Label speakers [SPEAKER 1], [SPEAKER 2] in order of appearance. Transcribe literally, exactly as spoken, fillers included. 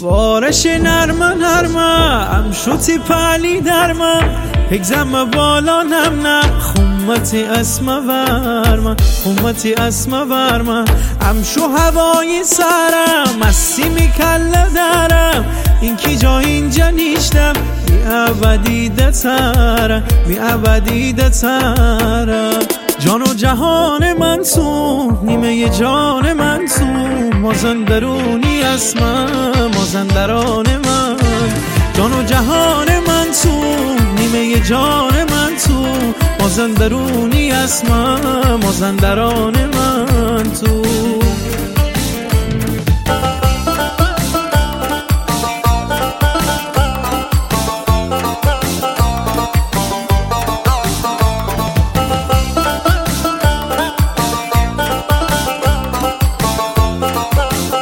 [SPEAKER 1] بارش نرمه نرمه ام شوتی پالی درمه هگزم بالا نم نه خمتی اسمه ورمه خمتی اسمه ورمه ام شو هوای سرم مستی میکله درم این کی جا اینجا نیشتم می ابدی دتره می ابدی دتره جان و جهان من تو نیمه جان من تو مازندرونی اسمم مازندران من جان و جهان من تو نیمه جان من تو مازندرونی اسمم مازندران من تو